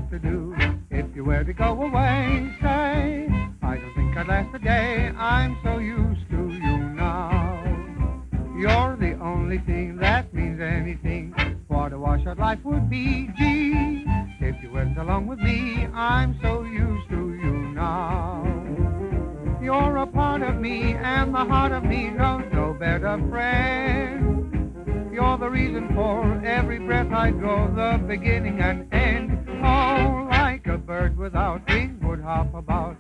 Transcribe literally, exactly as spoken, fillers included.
to do. If you were to go away, say, I don't think I'd last a day. I'm so used to you now. You're the only thing that means anything. What a washout life would be, gee. If you went along with me, I'm so used to you now. You're a part of me, and the heart of me knows no better friend. You're the reason for every breath I draw, the beginning and end. Oh, like a bird without wings would hop about